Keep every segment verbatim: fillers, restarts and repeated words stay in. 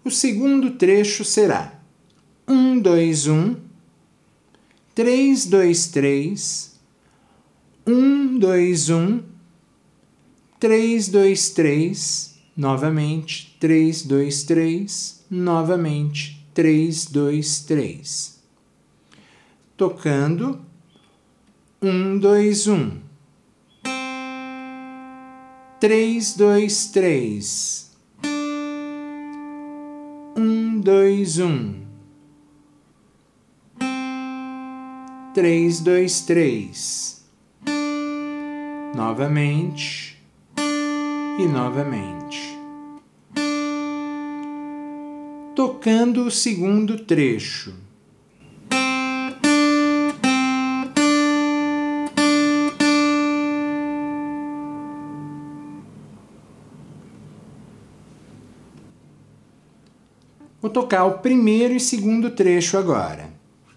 O segundo trecho será um, dois, um, três, dois, três, um, dois, um, três, dois, três, novamente, três, dois, três, novamente, três, dois, três. Tocando, um, dois, um, três, dois, três, um, dois, um, três, dois, três, novamente e novamente. Tocando o segundo trecho. Vou tocar o primeiro e segundo trecho agora.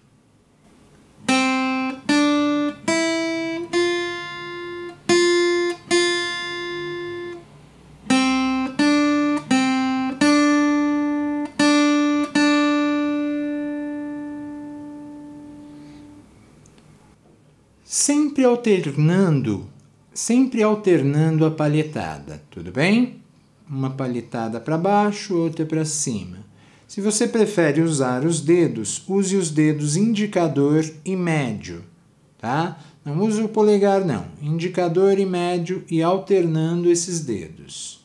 Sempre alternando, sempre alternando a palhetada, tudo bem? Uma palhetada para baixo, outra para cima. Se você prefere usar os dedos, use os dedos indicador e médio, tá? Não use o polegar não, indicador e médio e alternando esses dedos.